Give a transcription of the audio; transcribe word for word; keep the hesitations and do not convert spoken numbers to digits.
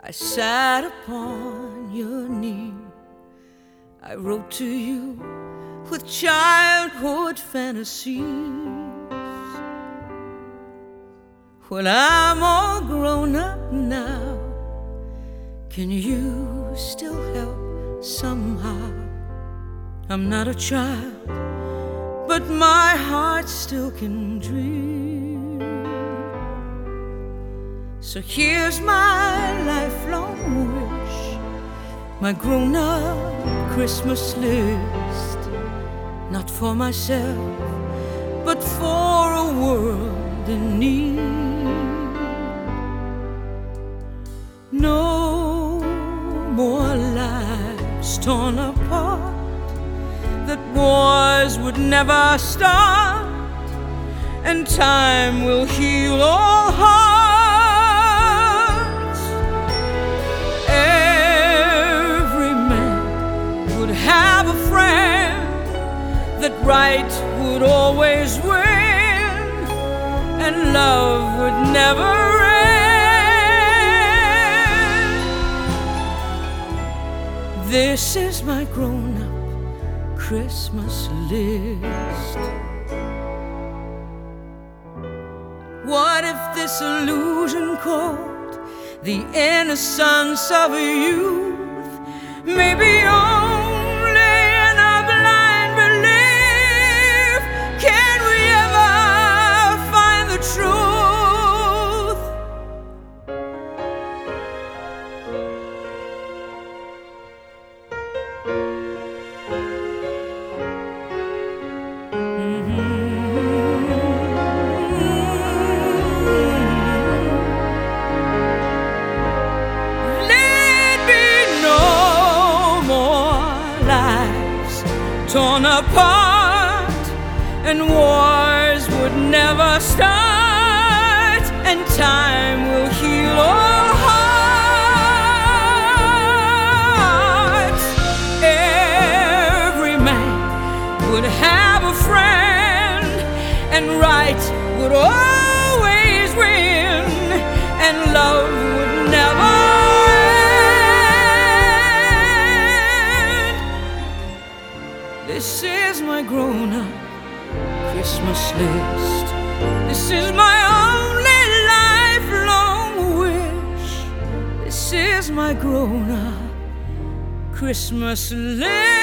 I sat upon your knee. I wrote to you with childhood fantasies. When I'm all grown up now, can you still help somehow? I'm not a child, but my heart still can dream. So here's my lifelong wish, my grown-up Christmas list. Not for myself, but for a world in need. No more lives torn apart that wars would never start, and time will heal all hearts. Every man would have a friend, that right would always win, and love would never end. This is my grown-up Christmas list. What if this illusion called the innocence of youth may be only in a blind belief? Can we ever find the truth? Torn apart, and wars would never start, and time will heal all hearts. Every man would have a friend, and right would always win, and love would never. This is my grown-up Christmas list. This is my only lifelong wish. This is my grown-up Christmas list.